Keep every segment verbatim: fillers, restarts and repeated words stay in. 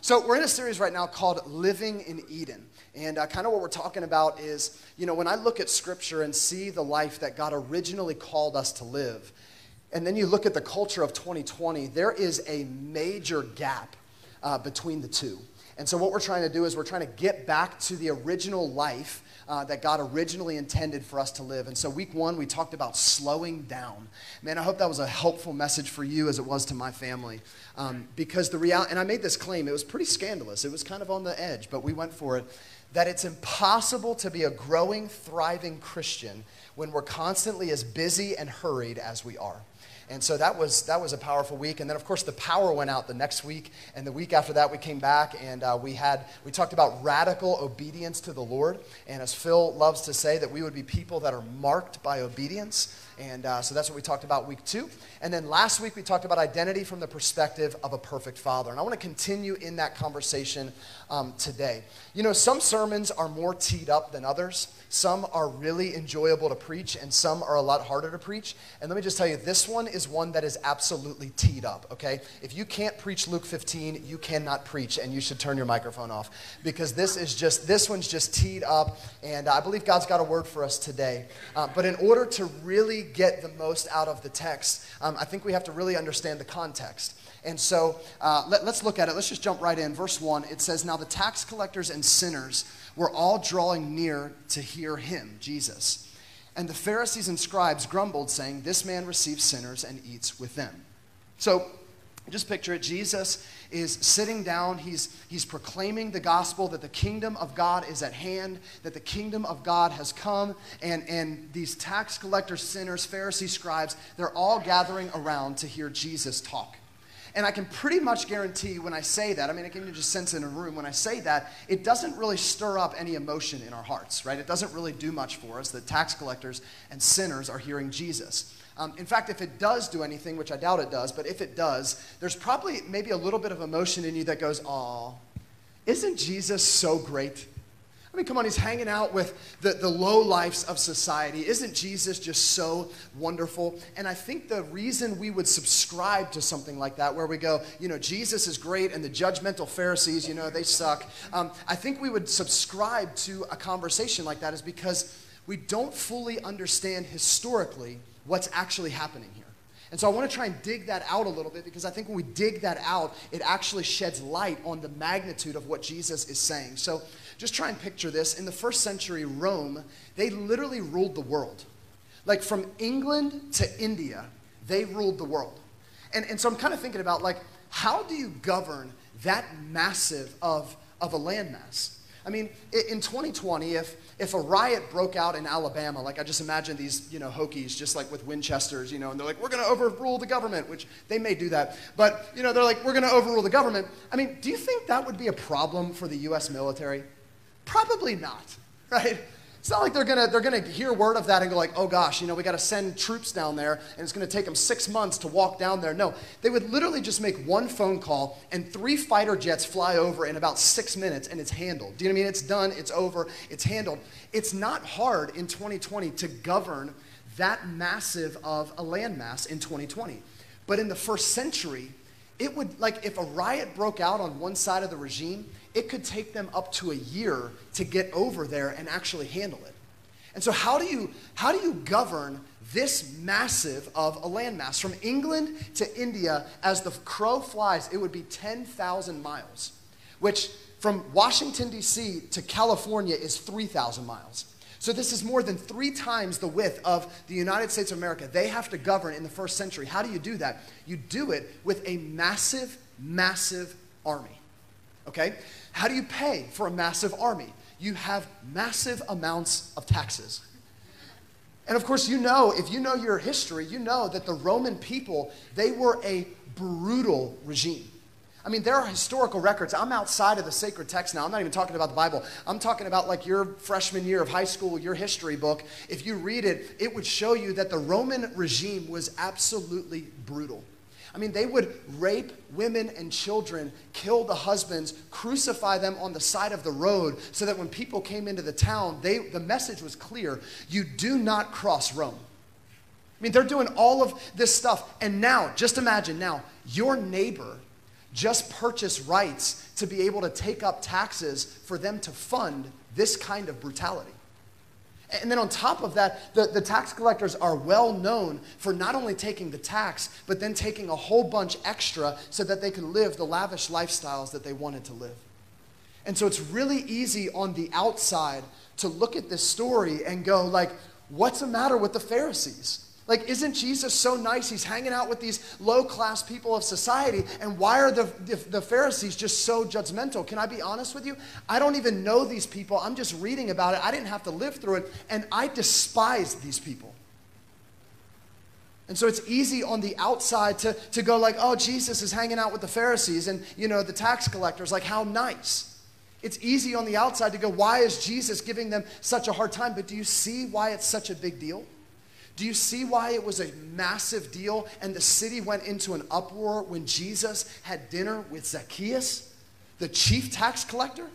So we're in a series right now called Living in Eden. And uh, kind of what we're talking about is, you know, when I look at Scripture and see the life that God originally called us to live, and then you look at the culture of twenty twenty, there is a major gap uh, between the two. And so what we're trying to do is we're trying to get back to the original life Uh, that God originally intended for us to live. And so week one, we talked about slowing down. Man, I hope that was a helpful message for you as it was to my family. Um, because the reality, and I made this claim, it was pretty scandalous. It was kind of on the edge, but we went for it, that it's impossible to be a growing, thriving Christian when we're constantly as busy and hurried as we are. And so that was that was a powerful week. And then, of course, the power went out the next week. And the week after that, we came back and uh, we had we talked about radical obedience to the Lord. And as Phil loves to say, that we would be people that are marked by obedience. And uh, so that's what we talked about week two. And then last week, we talked about identity from the perspective of a perfect father. And I want to continue in that conversation um, today. You know, some sermons are more teed up than others. Some are really enjoyable to preach, and some are a lot harder to preach. And let me just tell you, this one is one that is absolutely teed up, okay? If you can't preach Luke fifteen, you cannot preach, and you should turn your microphone off. Because this is just, this one's just teed up, and I believe God's got a word for us today. Uh, but in order to really get the most out of the text, um, I think we have to really understand the context. And so uh, let, let's look at it. Let's just jump right in. Verse one, it says, "Now the tax collectors and sinners were all drawing near to hear him," Jesus. "And the Pharisees and scribes grumbled, saying, 'This man receives sinners and eats with them.'" So just picture it. Jesus is sitting down. He's, he's proclaiming the gospel that the kingdom of God is at hand, that the kingdom of God has come. And, and these tax collectors, sinners, Pharisees, scribes, they're all gathering around to hear Jesus talk. And I can pretty much guarantee when I say that, I mean, I can just sense in a room, when I say that, it doesn't really stir up any emotion in our hearts, right? It doesn't really do much for us that tax collectors and sinners are hearing Jesus. Um, in fact, if it does do anything, which I doubt it does, but if it does, there's probably maybe a little bit of emotion in you that goes, "Aw, isn't Jesus so great? I mean, come on, he's hanging out with the, the low lifes of society. Isn't Jesus just so wonderful?" And I think the reason we would subscribe to something like that, where we go, you know, Jesus is great and the judgmental Pharisees, you know, they suck. Um, I think we would subscribe to a conversation like that is because we don't fully understand historically what's actually happening here. And so I want to try and dig that out a little bit, because I think when we dig that out, it actually sheds light on the magnitude of what Jesus is saying. So just try and picture this. In the first century, Rome, they literally ruled the world. Like from England to India, they ruled the world. And, and so I'm kind of thinking about, like, how do you govern that massive of, of a landmass? I mean, in twenty twenty, if if a riot broke out in Alabama, like I just imagine these, you know, Hokies just like with Winchesters, you know, and they're like, "We're going to overrule the government," which they may do that. But, you know, they're like, "We're going to overrule the government." I mean, do you think that would be a problem for the U S military? Probably not, right? It's not like they're gonna they're gonna hear word of that and go like, "Oh gosh, you know, we got to send troops down there, and it's gonna take them six months to walk down there." No, they would literally just make one phone call, and three fighter jets fly over in about six minutes, and it's handled. Do you know what I mean? It's done. It's over. It's handled. It's not hard in twenty twenty to govern that massive of a landmass in twenty twenty, but in the first century, it would, like, if a riot broke out on one side of the regime, it could take them up to a year to get over there and actually handle it. And so how do you how do you govern this massive of a landmass? From England to India, as the crow flies, it would be ten thousand miles, which from Washington, D C to California is three thousand miles. So this is more than three times the width of the United States of America. They have to govern in the first century. How do you do that? You do it with a massive, massive army. Okay? How do you pay for a massive army? You have massive amounts of taxes. And of course, you know, if you know your history, you know that the Roman people, they were a brutal regime. I mean, there are historical records. I'm outside of the sacred text now. I'm not even talking about the Bible. I'm talking about like your freshman year of high school, your history book. If you read it, it would show you that the Roman regime was absolutely brutal. I mean, they would rape women and children, kill the husbands, crucify them on the side of the road, so that when people came into the town, they, the message was clear: you do not cross Rome. I mean, they're doing all of this stuff. And now, just imagine now, your neighbor just purchase rights to be able to take up taxes for them to fund this kind of brutality. And then on top of that, the, the tax collectors are well known for not only taking the tax, but then taking a whole bunch extra so that they could live the lavish lifestyles that they wanted to live. And so it's really easy on the outside to look at this story and go like, what's the matter with the Pharisees? Like, isn't Jesus so nice? He's hanging out with these low-class people of society, and why are the, the, the Pharisees just so judgmental? Can I be honest with you? I don't even know these people. I'm just reading about it. I didn't have to live through it, and I despise these people. And so it's easy on the outside to, to go like, oh, Jesus is hanging out with the Pharisees and, you know, the tax collectors. Like, how nice. It's easy on the outside to go, why is Jesus giving them such a hard time? But do you see why it's such a big deal? Do you see why it was a massive deal and the city went into an uproar when Jesus had dinner with Zacchaeus, the chief tax collector?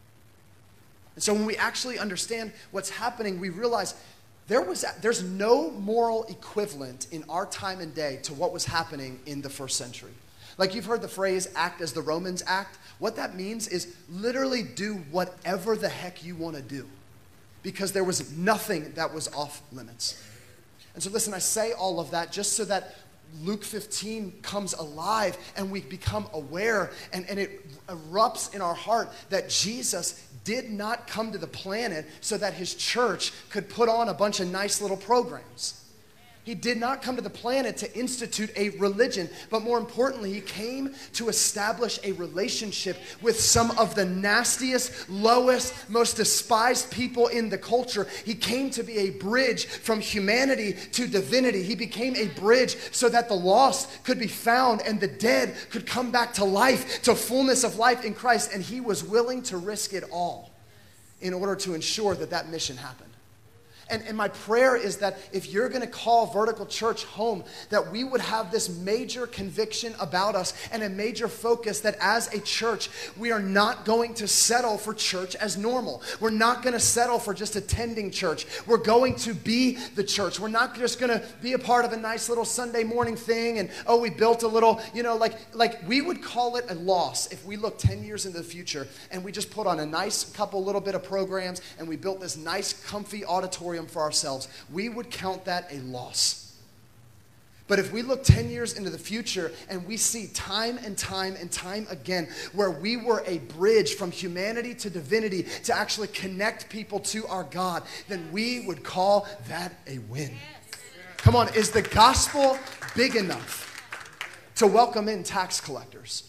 And so when we actually understand what's happening, we realize there was, there's no moral equivalent in our time and day to what was happening in the first century. Like, you've heard the phrase, act as the Romans act. What that means is literally do whatever the heck you want to do, because there was nothing that was off limits. And so listen, I say all of that just so that Luke fifteen comes alive and we become aware and, and it erupts in our heart that Jesus did not come to the planet so that his church could put on a bunch of nice little programs. He did not come to the planet to institute a religion, but more importantly, he came to establish a relationship with some of the nastiest, lowest, most despised people in the culture. He came to be a bridge from humanity to divinity. He became a bridge so that the lost could be found and the dead could come back to life, to fullness of life in Christ. And he was willing to risk it all in order to ensure that that mission happened. And, and my prayer is that if you're going to call Vertical Church home, that we would have this major conviction about us and a major focus that as a church, we are not going to settle for church as normal. We're not going to settle for just attending church. We're going to be the church. We're not just going to be a part of a nice little Sunday morning thing and, oh, we built a little, you know, like, like we would call it a loss if we look ten years into the future and we just put on a nice couple little bit of programs and we built this nice, comfy auditorium for ourselves. We would count that a loss. But if we look ten years into the future and we see time and time and time again where we were a bridge from humanity to divinity to actually connect people to our God, then we would call that a win. Come on, is the gospel big enough to welcome in tax collectors?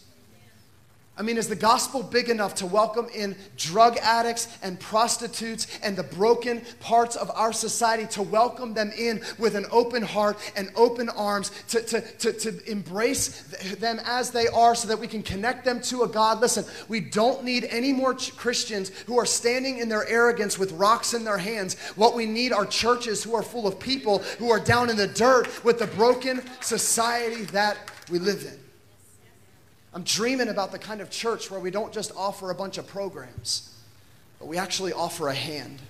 I mean, is the gospel big enough to welcome in drug addicts and prostitutes and the broken parts of our society, to welcome them in with an open heart and open arms, to, to, to, to embrace them as they are so that we can connect them to a God? Listen, we don't need any more ch- Christians who are standing in their arrogance with rocks in their hands. What we need are churches who are full of people who are down in the dirt with the broken society that we live in. I'm dreaming about the kind of church where we don't just offer a bunch of programs, but we actually offer a hand.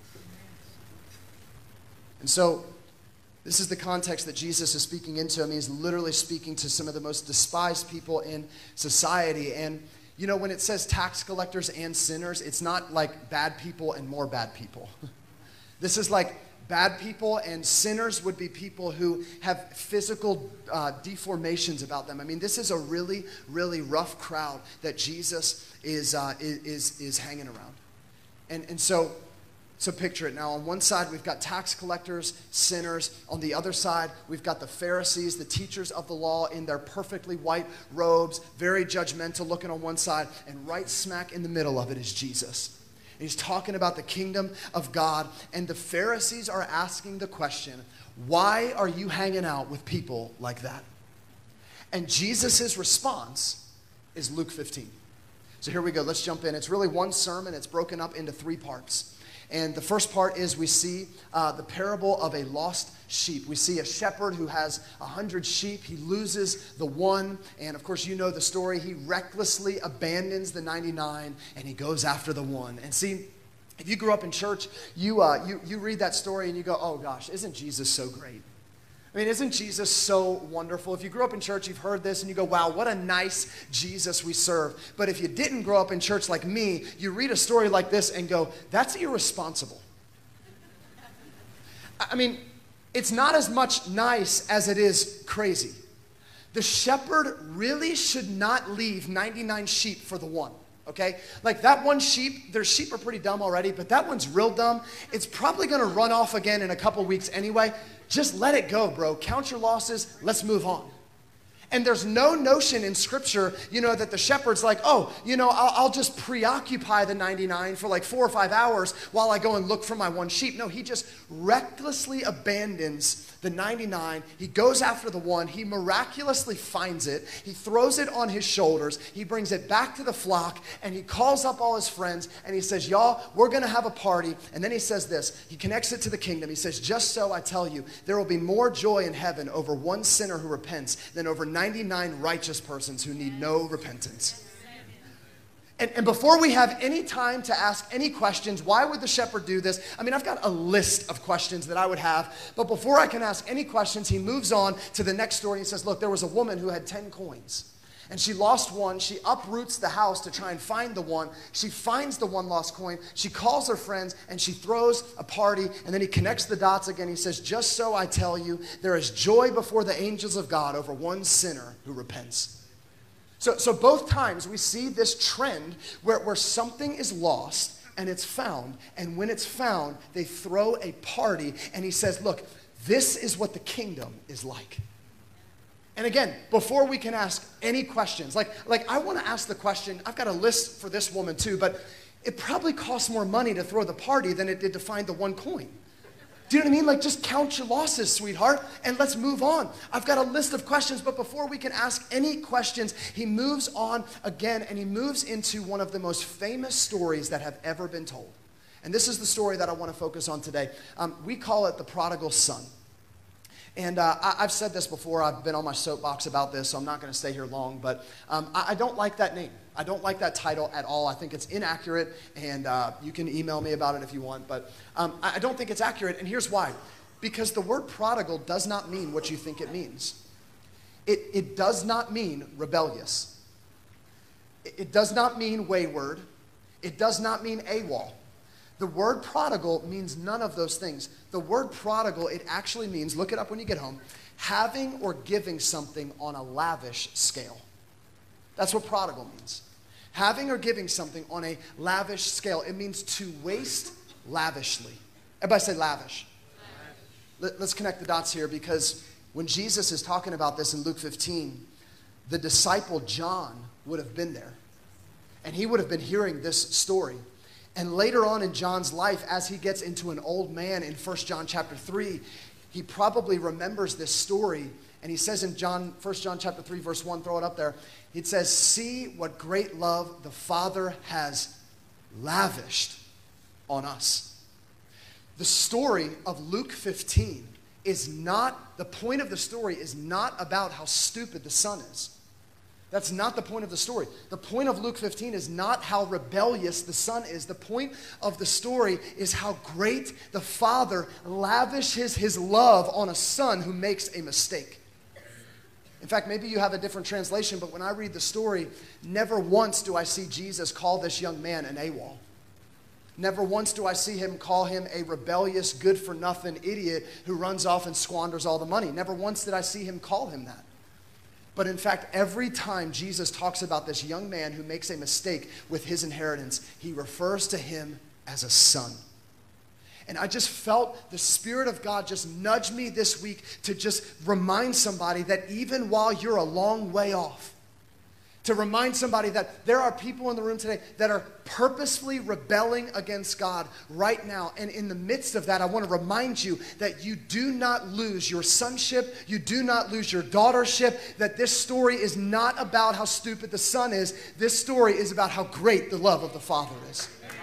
And so this is the context that Jesus is speaking into. I mean, he's literally speaking to some of the most despised people in society. And, you know, when it says tax collectors and sinners, it's not like bad people and more bad people. This is like bad people, and sinners would be people who have physical uh, deformations about them. I mean, this is a really, really rough crowd that Jesus is uh, is is hanging around. And and so, so picture it. Now, on one side, we've got tax collectors, sinners. On the other side, we've got the Pharisees, the teachers of the law in their perfectly white robes, very judgmental looking on one side, and right smack in the middle of it is Jesus. He's talking about the kingdom of God, and the Pharisees are asking the question, why are you hanging out with people like that? And Jesus' response is Luke fifteen. So here we go. Let's jump in. It's really one sermon. It's broken up into three parts. And the first part is we see uh, the parable of a lost sheep. We see a shepherd who has a hundred sheep. He loses the one. And of course, you know the story. He recklessly abandons the ninety-nine and he goes after the one. And see, if you grew up in church, you, uh, you, you read that story and you go, oh gosh, isn't Jesus so great? I mean, isn't Jesus so wonderful? If you grew up in church, you've heard this and you go, wow, what a nice Jesus we serve. But if you didn't grow up in church like me, you read a story like this and go, that's irresponsible. I mean, it's not as much nice as it is crazy. The shepherd really should not leave ninety-nine sheep for the one. Okay? Like that one sheep, their sheep are pretty dumb already, but that one's real dumb. It's probably going to run off again in a couple weeks anyway. Just let it go, bro. Count your losses. Let's move on. And there's no notion in Scripture, you know, that the shepherd's like, oh, you know, I'll, I'll just preoccupy the ninety-nine for like four or five hours while I go and look for my one sheep. No, he just recklessly abandons the ninety-nine. He goes after the one. He miraculously finds it. He throws it on his shoulders. He brings it back to the flock, and he calls up all his friends, and he says, y'all, we're going to have a party. And then he says this. He connects it to the kingdom. He says, just so I tell you, there will be more joy in heaven over one sinner who repents than over ninety-nine righteous persons who need no repentance. And, and before we have any time to ask any questions, why would the shepherd do this? I mean, I've got a list of questions that I would have. But before I can ask any questions, he moves on to the next story. He says, look, there was a woman who had ten coins. And she lost one. She uproots the house to try and find the one. She finds the one lost coin. She calls her friends, and she throws a party. And then he connects the dots again. He says, just so I tell you, there is joy before the angels of God over one sinner who repents. So, so both times we see this trend where, where something is lost and it's found. And when it's found, they throw a party. And he says, look, this is what the kingdom is like. And again, before we can ask any questions, like, like I want to ask the question, I've got a list for this woman too, but it probably costs more money to throw the party than it did to find the one coin. Do you know what I mean? Like, just count your losses, sweetheart, and let's move on. I've got a list of questions, but before we can ask any questions, he moves on again, and he moves into one of the most famous stories that have ever been told. And this is the story that I want to focus on today. Um, we call it the prodigal son. And uh, I, I've said this before. I've been on my soapbox about this, so I'm not going to stay here long. But um, I, I don't like that name. I don't like that title at all. I think it's inaccurate, and uh, you can email me about it if you want. But um, I, I don't think it's accurate, and here's why. Because the word prodigal does not mean what you think it means. It, it does not mean rebellious. It, it does not mean wayward. It does not mean AWOL. The word prodigal means none of those things. The word prodigal, it actually means, look it up when you get home, having or giving something on a lavish scale. That's what prodigal means. Having or giving something on a lavish scale. It means to waste lavishly. Everybody say lavish. Lavish. Let's connect the dots here, because when Jesus is talking about this in Luke fifteen, the disciple John would have been there. And he would have been hearing this story. And later on in John's life, as he gets into an old man in First John chapter three, he probably remembers this story. And he says in John, First John chapter three, verse one, throw it up there. It says, see what great love the Father has lavished on us. The story of Luke fifteen is not, the point of the story is not about how stupid the son is. That's not the point of the story. The point of Luke fifteen is not how rebellious the son is. The point of the story is how great the Father lavishes his love on a son who makes a mistake. In fact, maybe you have a different translation, but when I read the story, never once do I see Jesus call this young man an AWOL. Never once do I see him call him a rebellious, good-for-nothing idiot who runs off and squanders all the money. Never once did I see him call him that. But in fact, every time Jesus talks about this young man who makes a mistake with his inheritance, he refers to him as a son. And I just felt the Spirit of God just nudge me this week to just remind somebody that even while you're a long way off, to remind somebody that there are people in the room today that are purposefully rebelling against God right now. And in the midst of that, I want to remind you that you do not lose your sonship. You do not lose your daughtership. That this story is not about how stupid the son is. This story is about how great the love of the Father is.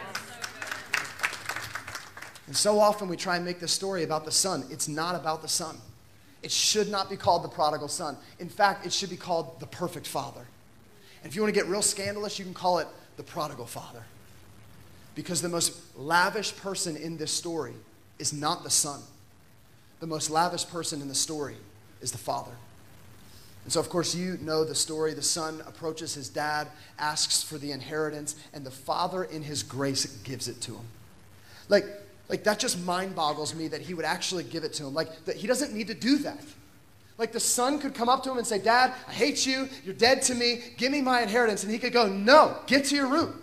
And so often we try and make this story about the son. It's not about the son. It should not be called the prodigal son. In fact, it should be called the perfect father. And if you want to get real scandalous, you can call it the prodigal father. Because the most lavish person in this story is not the son. the most lavish person in the story is the father. And so, of course, you know the story. The son approaches his dad, asks for the inheritance, and the father, in his grace, gives it to him. Like, like that just mind boggles me that he would actually give it to him. Like, that he doesn't need to do that. Like, the son could come up to him and say, Dad, I hate you. You're dead to me. Give me my inheritance. And he could go, no, get to your room.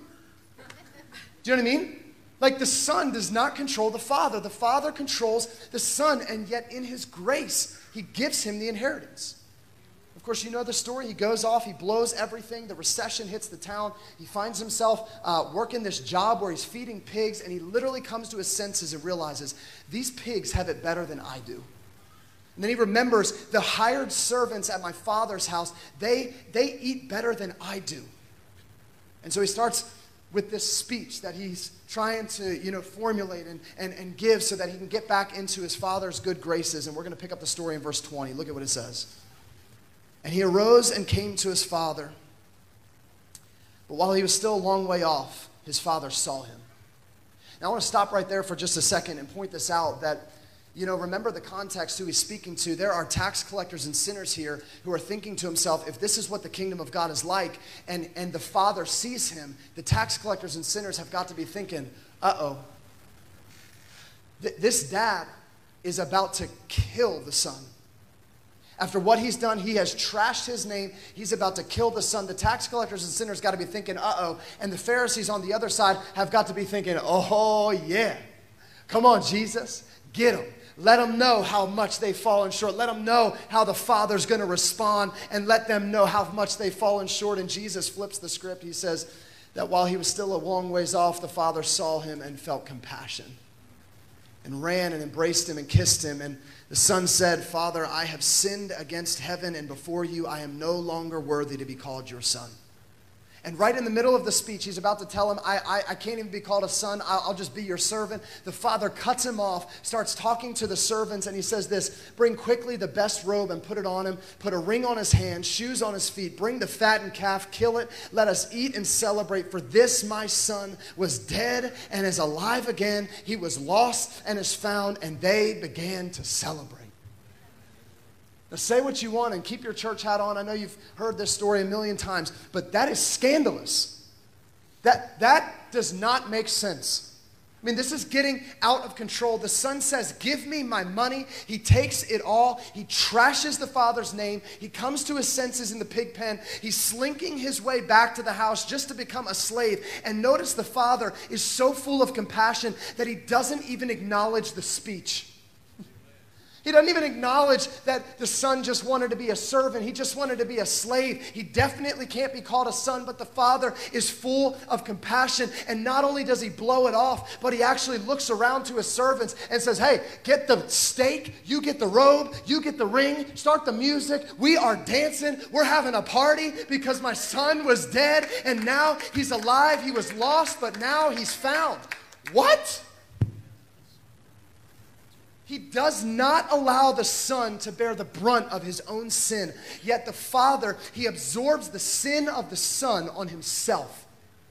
Do you know what I mean? Like, the son does not control the father. The father controls the son, and yet in his grace, he gives him the inheritance. Of course, you know the story. He goes off, he blows everything. The recession hits the town. He finds himself uh, working this job where he's feeding pigs, and he literally comes to his senses and realizes, these pigs have it better than I do. And then he remembers the hired servants at my father's house, they, they eat better than I do. And so he starts with this speech that he's trying to, you know, formulate and, and, and give so that he can get back into his father's good graces. And we're going to pick up the story in verse twenty. Look at what it says. And he arose and came to his father. But while he was still a long way off, his father saw him. Now I want to stop right there for just a second and point this out that, you know, remember the context who he's speaking to. There are tax collectors and sinners here who are thinking to himself, if this is what the kingdom of God is like, and, and the father sees him, the tax collectors and sinners have got to be thinking, uh-oh, th- this dad is about to kill the son. After what he's done, he has trashed his name. He's about to kill the son. The tax collectors and sinners got to be thinking, uh-oh. And the Pharisees on the other side have got to be thinking, oh, yeah. Come on, Jesus. Get them. Let them know how much they've fallen short. Let them know how the Father's going to respond, and let them know how much they've fallen short. And Jesus flips the script. He says that while he was still a long ways off, the Father saw him and felt compassion and ran and embraced him and kissed him. And the son said, Father, I have sinned against heaven and before you. I am no longer worthy to be called your son. And right in the middle of the speech, he's about to tell him, I, I, I can't even be called a son. I'll, I'll just be your servant. The father cuts him off, starts talking to the servants, and he says this, bring quickly the best robe and put it on him. Put a ring on his hand, shoes on his feet. Bring the fattened calf, kill it. Let us eat and celebrate. For this my son was dead and is alive again. He was lost and is found. And they began to celebrate. Now, say what you want and keep your church hat on. I know you've heard this story a million times, but that is scandalous. That, that does not make sense. I mean, this is getting out of control. The son says, give me my money. He takes it all. He trashes the father's name. He comes to his senses in the pig pen. He's slinking his way back to the house just to become a slave. And notice the father is so full of compassion that he doesn't even acknowledge the speech. He doesn't even acknowledge that the son just wanted to be a servant. He just wanted to be a slave. He definitely can't be called a son, but the father is full of compassion. And not only does he blow it off, but he actually looks around to his servants and says, hey, get the steak, you get the robe, you get the ring, start the music. We are dancing. We're having a party because my son was dead and now he's alive. He was lost, but now he's found. What? He does not allow the son to bear the brunt of his own sin. Yet the father, he absorbs the sin of the son on himself.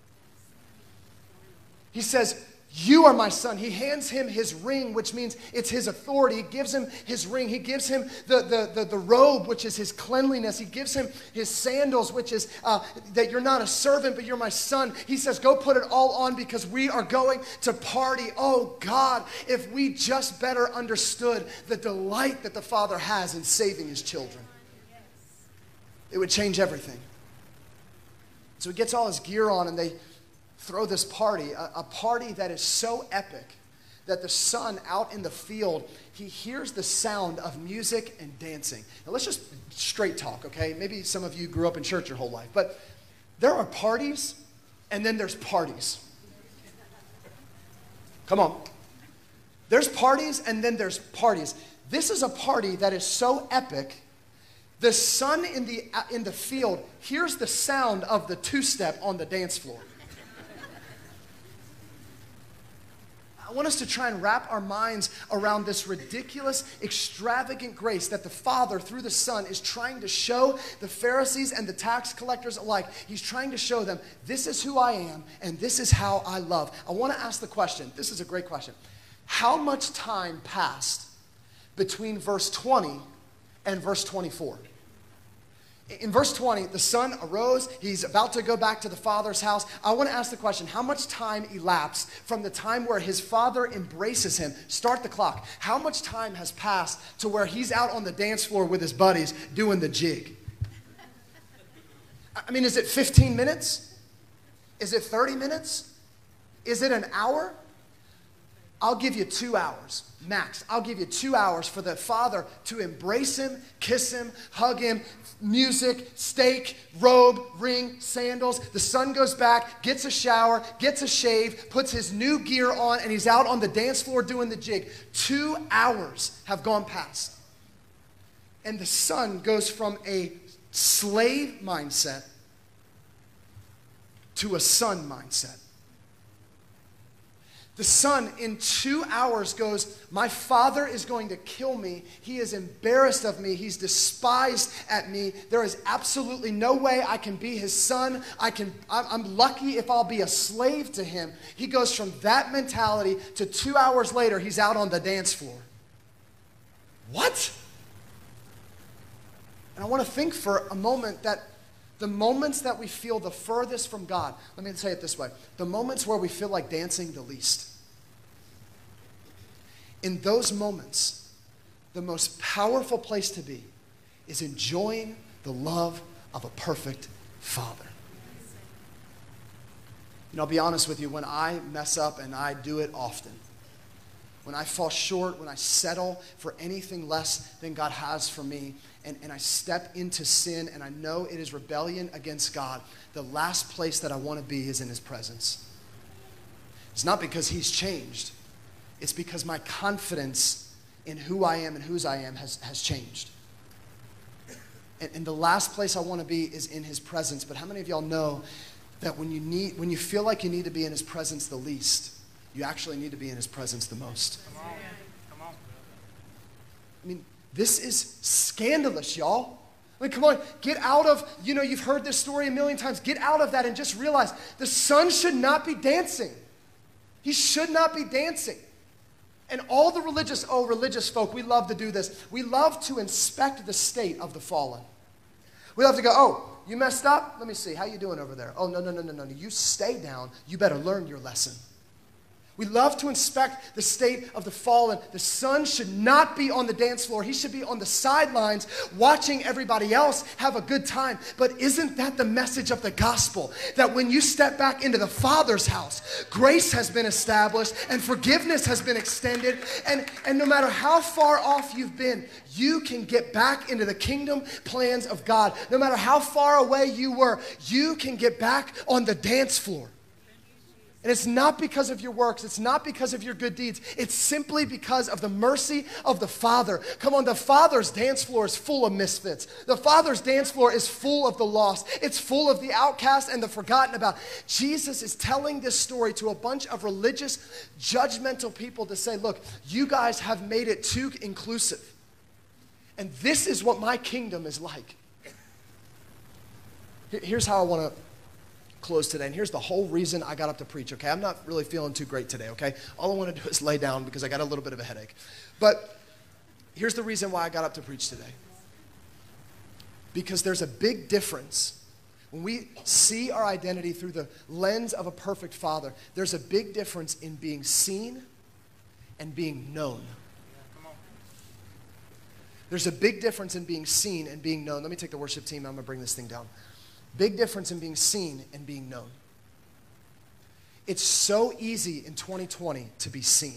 He says, you are my son. He hands him his ring, which means it's his authority. He gives him his ring. He gives him the, the, the, the robe, which is his cleanliness. He gives him his sandals, which is uh, that you're not a servant, but you're my son. He says, go put it all on because we are going to party. Oh, God, if we just better understood the delight that the Father has in saving his children, it would change everything. So he gets all his gear on and they throw this party, a, a party that is so epic that the son out in the field, he hears the sound of music and dancing. Now let's just straight talk, okay? Maybe some of you grew up in church your whole life, but there are parties and then there's parties. Come on. There's parties and then there's parties. This is a party that is so epic. The son in the, in the field hears the sound of the two-step on the dance floor. I want us to try and wrap our minds around this ridiculous, extravagant grace that the Father, through the Son, is trying to show the Pharisees and the tax collectors alike. He's trying to show them, this is who I am, and this is how I love. I want to ask the question, this is a great question. How much time passed between verse twenty and verse twenty-four. In verse twenty, the son arose. He's about to go back to the father's house. I want to ask the question, how much time elapsed from the time where his father embraces him? Start the clock. How much time has passed to where he's out on the dance floor with his buddies doing the jig? I mean, is it fifteen minutes? Is it thirty minutes? Is it an hour? I'll give you two hours, max. I'll give you two hours for the father to embrace him, kiss him, hug him, music, steak, robe, ring, sandals. The son goes back, gets a shower, gets a shave, puts his new gear on, and he's out on the dance floor doing the jig. Two hours have gone past. And the son goes from a slave mindset to a son mindset. The son in two hours goes, my father is going to kill me. He is embarrassed of me. He's despised at me. There is absolutely no way I can be his son. I can, I'm lucky if I'll be a slave to him. He goes from that mentality to two hours later, he's out on the dance floor. What? And I want to think for a moment that the moments that we feel the furthest from God, let me say it this way, the moments where we feel like dancing the least. In those moments, the most powerful place to be is enjoying the love of a perfect Father. And I'll be honest with you, when I mess up, and I do it often, when I fall short, when I settle for anything less than God has for me, and, and I step into sin and I know it is rebellion against God, the last place that I want to be is in his presence. It's not because he's changed. It's because my confidence in who I am and whose I am has, has changed. And, and the last place I want to be is in his presence. But how many of y'all know that when you need, when you feel like you need to be in his presence the least, you actually need to be in his presence the most? Come on. Come on. I mean, this is scandalous, y'all. I mean, come on, get out of, you know, you've heard this story a million times. Get out of that and just realize the son should not be dancing. He should not be dancing. And all the religious, oh, religious folk, we love to do this. We love to inspect the state of the fallen. We love to go, oh, you messed up? Let me see, how you doing over there? Oh, no, no, no, no, no, you stay down. You better learn your lesson. We love to inspect the state of the fallen. The son should not be on the dance floor. He should be on the sidelines watching everybody else have a good time. But isn't that the message of the gospel? That when you step back into the Father's house, grace has been established and forgiveness has been extended. And, and no matter how far off you've been, you can get back into the kingdom plans of God. No matter how far away you were, you can get back on the dance floor. And it's not because of your works. It's not because of your good deeds. It's simply because of the mercy of the Father. Come on, the Father's dance floor is full of misfits. The Father's dance floor is full of the lost. It's full of the outcast and the forgotten about. Jesus is telling this story to a bunch of religious, judgmental people to say, look, you guys have made it too inclusive. And this is what my kingdom is like. Here's how I want to close today, and here's the whole reason I got up to preach, okay? I'm not really feeling too great today, okay? All I want to do is lay down because I got a little bit of a headache. But here's the reason why I got up to preach today. Because there's a big difference. When we see our identity through the lens of a perfect Father, there's a big difference in being seen and being known. There's a big difference in being seen and being known. Let me take the worship team. I'm going to bring this thing down. Big difference in being seen and being known. It's so easy in twenty twenty to be seen.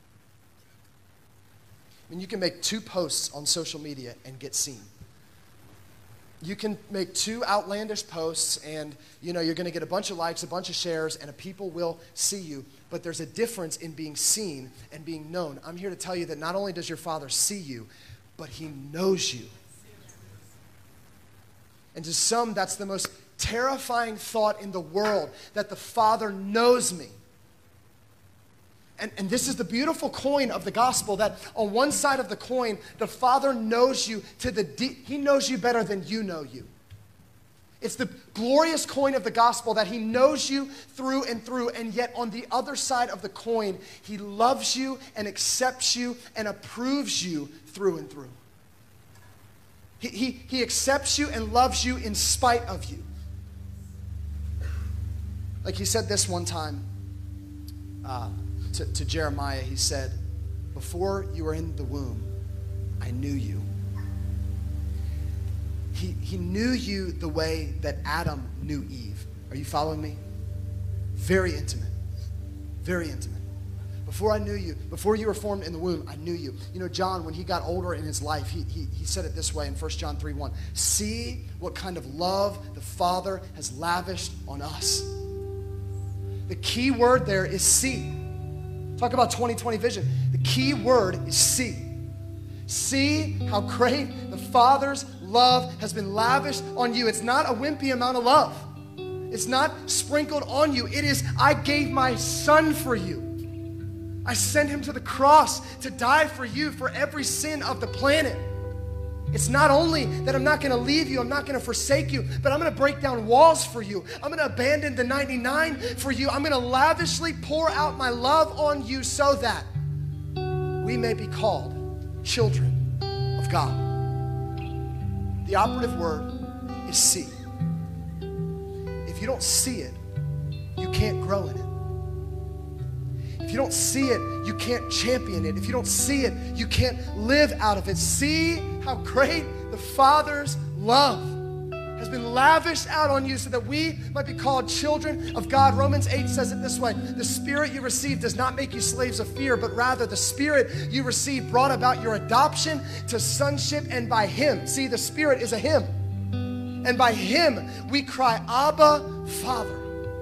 I mean, you can make two posts on social media and get seen. You can make two outlandish posts and, you know, you're going to get a bunch of likes, a bunch of shares, and people will see you. But there's a difference in being seen and being known. I'm here to tell you that not only does your Father see you, but he knows you. And to some, that's the most terrifying thought in the world, that the Father knows me. And, and this is the beautiful coin of the gospel, that on one side of the coin, the Father knows you to the deep. He knows you better than you know you. It's the glorious coin of the gospel that he knows you through and through, and yet on the other side of the coin, he loves you and accepts you and approves you through and through. He, he, he accepts you and loves you in spite of you. Like he said this one time uh, to, to Jeremiah, he said, before you were in the womb, I knew you. He, he knew you the way that Adam knew Eve. Are you following me? Very intimate. Very intimate. Before I knew you, before you were formed in the womb, I knew you. You know, John, when he got older in his life, he, he, he said it this way in First John three one. See what kind of love the Father has lavished on us. The key word there is see. Talk about twenty twenty vision. The key word is see. See how great the Father's love has been lavished on you. It's not a wimpy amount of love. It's not sprinkled on you. It is, I gave my son for you. I sent him to the cross to die for you for every sin of the planet. It's not only that I'm not going to leave you, I'm not going to forsake you, but I'm going to break down walls for you. I'm going to abandon the ninety-nine for you. I'm going to lavishly pour out my love on you so that we may be called children of God. The operative word is see. If you don't see it, you can't grow in it. If you don't see it, you can't champion it. If you don't see it, you can't live out of it. See how great the Father's love has been lavished out on you so that we might be called children of God. Romans eight says it this way. The Spirit you received does not make you slaves of fear, but rather the Spirit you received brought about your adoption to sonship, and by Him, see, the Spirit is a Him, and by Him we cry, Abba, Father.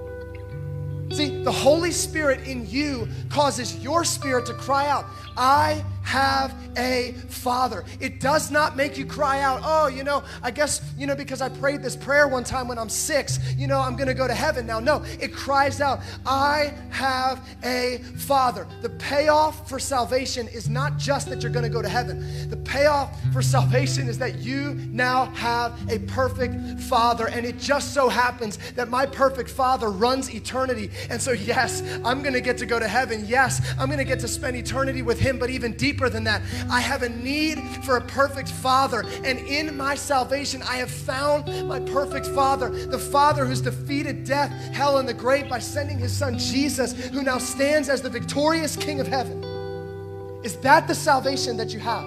See, the Holy Spirit in you causes your spirit to cry out, I have a Father. It does not make you cry out, oh, you know, I guess, you know, because I prayed this prayer one time when I'm six, you know, I'm going to go to heaven now. No, it cries out, I have a Father. The payoff for salvation is not just that you're going to go to heaven. The payoff for salvation is that you now have a perfect Father, and it just so happens that my perfect Father runs eternity. And so, yes, I'm going to get to go to heaven. Yes, I'm going to get to spend eternity with Him, but even deeper than that, I have a need for a perfect Father. And in my salvation, I have found my perfect Father, the Father who's defeated death, hell, and the grave by sending His Son Jesus, who now stands as the victorious King of heaven. Is that the salvation that you have?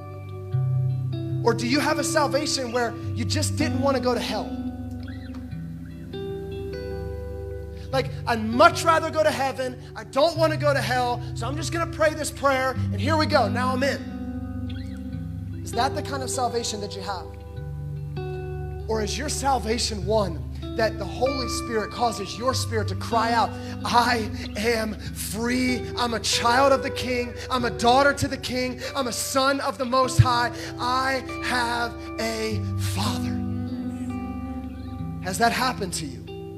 Or do you have a salvation where you just didn't want to go to hell? Like, I'd much rather go to heaven. I don't want to go to hell, so I'm just going to pray this prayer, and here we go. Now I'm in. Is that the kind of salvation that you have? Or is your salvation one that the Holy Spirit causes your spirit to cry out, I am free. I'm a child of the King. I'm a daughter to the King. I'm a son of the Most High. I have a Father. Has that happened to you?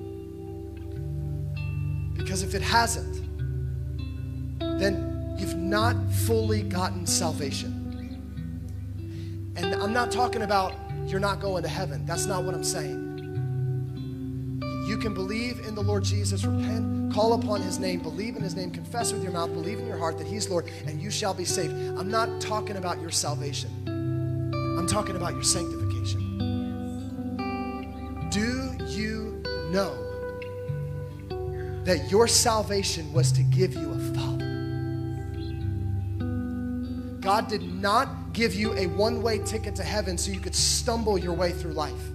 Because if it hasn't, then you've not fully gotten salvation. And I'm not talking about you're not going to heaven. That's not what I'm saying. You can believe in the Lord Jesus, repent, call upon His name, believe in His name, confess with your mouth, believe in your heart that He's Lord, and you shall be saved. I'm not talking about your salvation. I'm talking about your sanctification. Do you know that your salvation was to give you a Father? God did not give you a one-way ticket to heaven so you could stumble your way through life.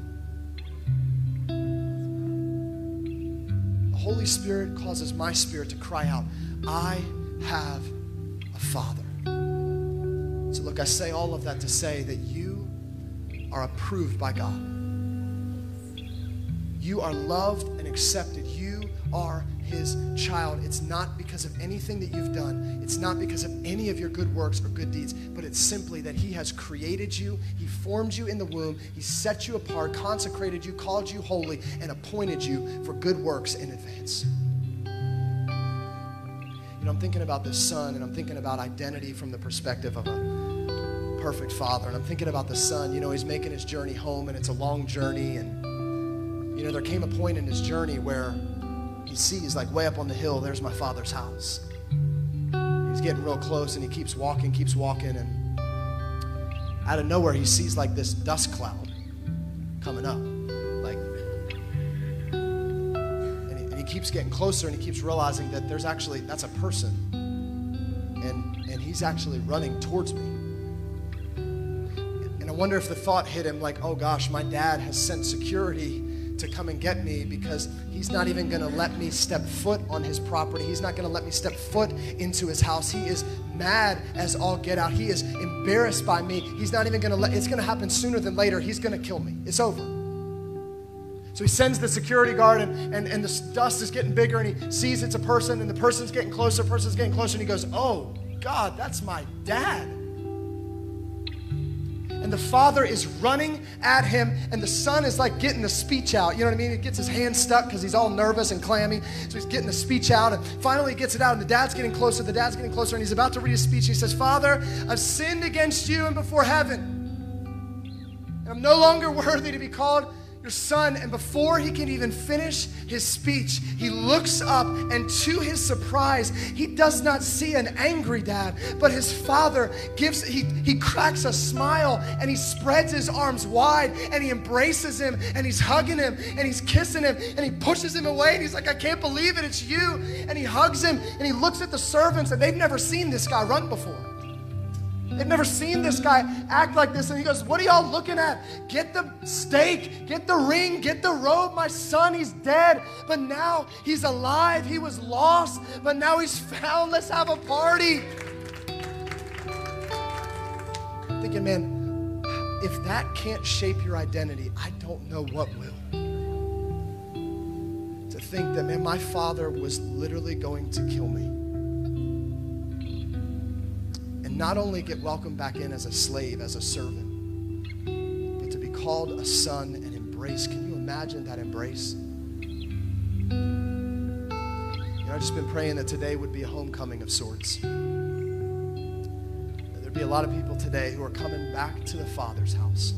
The Holy Spirit causes my spirit to cry out, I have a Father. So look, I say all of that to say that you are approved by God. You are loved and accepted. You are His child. It's not because of anything that you've done. It's not because of any of your good works or good deeds, but it's simply that He has created you. He formed you in the womb. He set you apart, consecrated you, called you holy, and appointed you for good works in advance. You know, I'm thinking about this son, and I'm thinking about identity from the perspective of a perfect father. And I'm thinking about the son, you know, he's making his journey home, and it's a long journey, and You know, there came a point in his journey where he sees, like way up on the hill, there's my Father's house. He's getting real close, and he keeps walking, keeps walking, and out of nowhere he sees like this dust cloud coming up. Like, and he, and he keeps getting closer, and he keeps realizing that there's actually, that's a person. And, and he's actually running towards me. And I wonder if the thought hit him like, oh gosh, my dad has sent security to come and get me because he's not even going to let me step foot on his property. He's not going to let me step foot into his house. He is mad as all get out. He is embarrassed by me. He's not even going to let, it's going to happen sooner than later. He's going to kill me. It's over. So he sends the security guard, and, and, and the dust is getting bigger, and he sees it's a person, and the person's getting closer, person's getting closer, and he goes, oh God, that's my dad. And the father is running at him, and the son is like getting the speech out. You know what I mean? He gets his hand stuck because he's all nervous and clammy. So he's getting the speech out, and finally he gets it out, and the dad's getting closer. The dad's getting closer, and he's about to read his speech. He says, Father, I've sinned against you and before heaven, and I'm no longer worthy to be called your son. And before he can even finish his speech, he looks up, and to his surprise, he does not see an angry dad, but his father gives, he, he cracks a smile, and he spreads his arms wide, and he embraces him, and he's hugging him, and he's kissing him, and he pushes him away, and he's like, I can't believe it, it's you. And he hugs him, and he looks at the servants, and they've never seen this guy run before. They've never seen this guy act like this. And he goes, what are y'all looking at? Get the steak, get the ring, get the robe. My son, he's dead, but now he's alive. He was lost, but now he's found. Let's have a party. I'm thinking, man, if that can't shape your identity, I don't know what will. To think that, man, my father was literally going to kill me. Not only get welcomed back in as a slave, as a servant, but to be called a son and embraced. Can you imagine that embrace? You know, I've just been praying that today would be a homecoming of sorts. That there'd be a lot of people today who are coming back to the Father's house.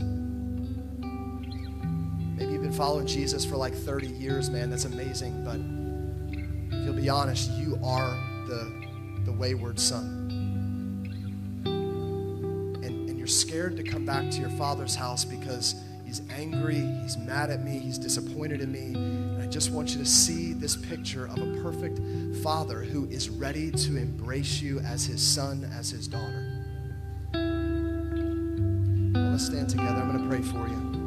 Maybe you've been following Jesus for like thirty years, man. That's amazing. But if you'll be honest, you are the, the wayward son. Scared to come back to your Father's house because he's angry, he's mad at me, he's disappointed in me. And I just want you to see this picture of a perfect father who is ready to embrace you as his son, as his daughter. Well, let's stand together. I'm going to pray for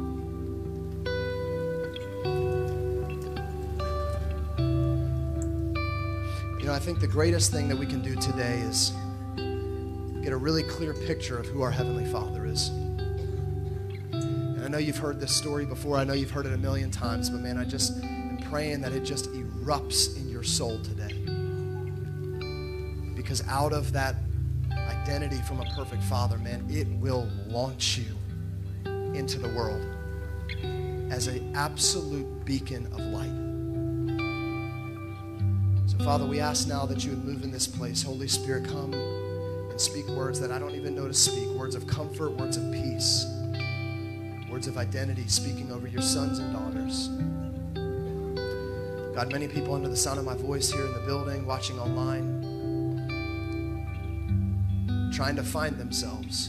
you. You know, I think the greatest thing that we can do today is get a really clear picture of who our Heavenly Father is. And I know you've heard this story before. I know you've heard it a million times, but man, I just am praying that it just erupts in your soul today. Because out of that identity from a perfect Father, man, it will launch you into the world as an absolute beacon of light. So Father, we ask now that you would move in this place. Holy Spirit, come and speak words that I don't even know to speak, words of comfort, words of peace, words of identity, speaking over your sons and daughters. God, many people under the sound of my voice here in the building, watching online, trying to find themselves.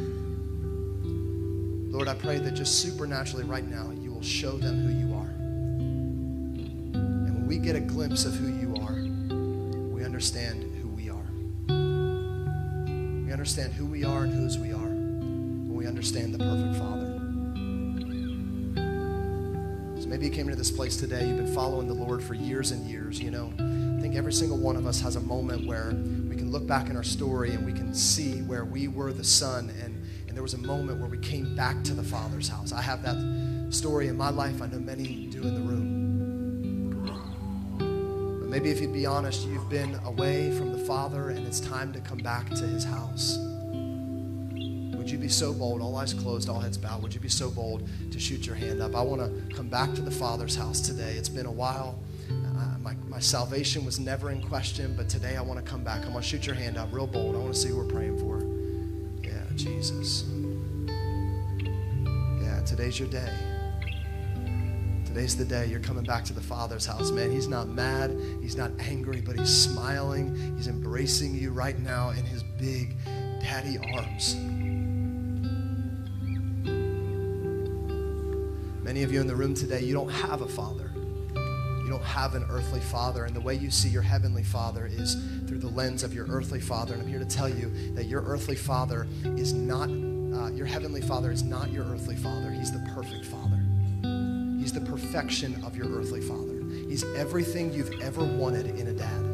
Lord, I pray that just supernaturally right now, you will show them who you are. And when we get a glimpse of who you are, we understand understand who we are and whose we are when we understand the perfect Father. So maybe you came into this place today, you've been following the Lord for years and years. You know, I think every single one of us has a moment where we can look back in our story and we can see where we were the son and, and there was a moment where we came back to the Father's house. I have that story in my life. I know many do in the room. Maybe if you'd be honest, you've been away from the Father and it's time to come back to his house. Would you be so bold, all eyes closed, all heads bowed, would you be so bold to shoot your hand up? I want to come back to the Father's house today. It's been a while. Uh, my, my salvation was never in question, but today I want to come back. I want to shoot your hand up real bold. I want to see who we're praying for. Yeah, Jesus. Yeah, today's your day. Today's the day you're coming back to the Father's house, man. He's not mad. He's not angry, but he's smiling. He's embracing you right now in his big daddy arms. Many of you in the room today, you don't have a father. You don't have an earthly father, and the way you see your heavenly Father is through the lens of your earthly father. And I'm here to tell you that your earthly father is not, uh, your heavenly Father is not your earthly father. He's the perfect Father. He's the perfection of your earthly father. He's everything you've ever wanted in a dad.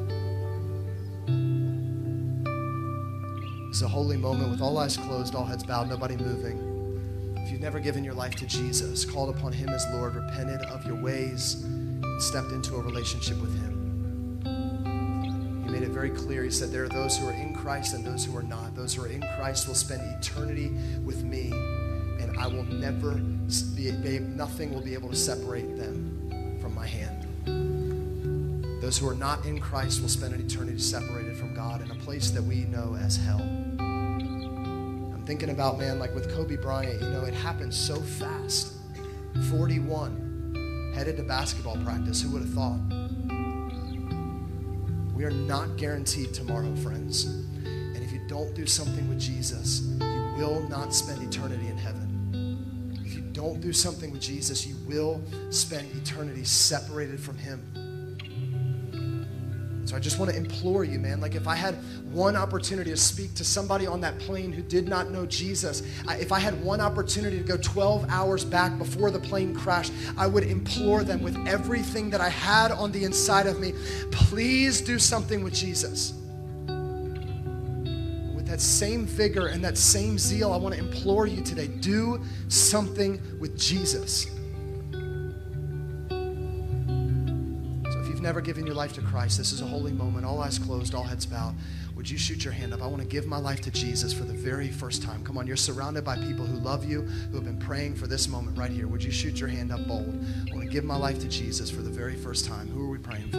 It's a holy moment with all eyes closed, all heads bowed, nobody moving. If you've never given your life to Jesus, called upon him as Lord, repented of your ways, stepped into a relationship with him. He made it very clear. He said there are those who are in Christ and those who are not. Those who are in Christ will spend eternity with me, and I will never be, nothing will be able to separate them from my hand. Those who are not in Christ will spend an eternity separated from God in a place that we know as hell. I'm thinking about, man, like with Kobe Bryant, you know, it happened so fast. forty-one. Headed to basketball practice. Who would have thought? We are not guaranteed tomorrow, friends. And if you don't do something with Jesus, you will not spend eternity in heaven. If you don't do something with Jesus, you will spend eternity separated from him. So I just want to implore you, man, like if I had one opportunity to speak to somebody on that plane who did not know Jesus, I, if I had one opportunity to go twelve hours back before the plane crashed, I would implore them with everything that I had on the inside of me, please do something with Jesus. With that same vigor and that same zeal, I want to implore you today, do something with Jesus. Never given your life to Christ, this is a holy moment, all eyes closed, all heads bowed. Would you shoot your hand up? I want to give my life to Jesus for the very first time. Come on, you're surrounded by people who love you, who have been praying for this moment right here. Would you shoot your hand up bold? I want to give my life to Jesus for the very first time. Who are we praying for?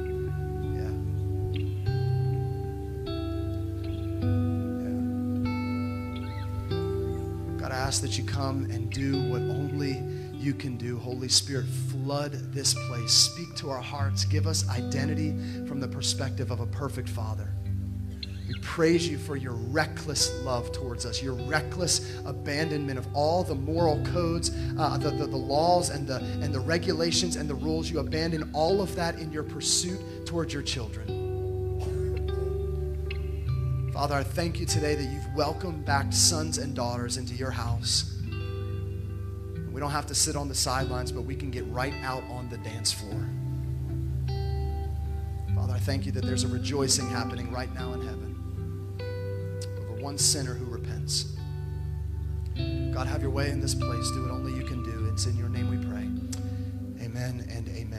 Yeah. Yeah. God, I ask that you come and do what only you can do. Holy Spirit, flood this place. Speak to our hearts. Give us identity from the perspective of a perfect Father. We praise you for your reckless love towards us, your reckless abandonment of all the moral codes, uh, the, the, the laws and the, and the regulations and the rules. You abandon all of that in your pursuit towards your children. Father, I thank you today that you've welcomed back sons and daughters into your house. We don't have to sit on the sidelines, but we can get right out on the dance floor. Father, I thank you that there's a rejoicing happening right now in heaven over one sinner who repents. God, have your way in this place. Do what only you can do. It's in your name we pray. Amen and amen.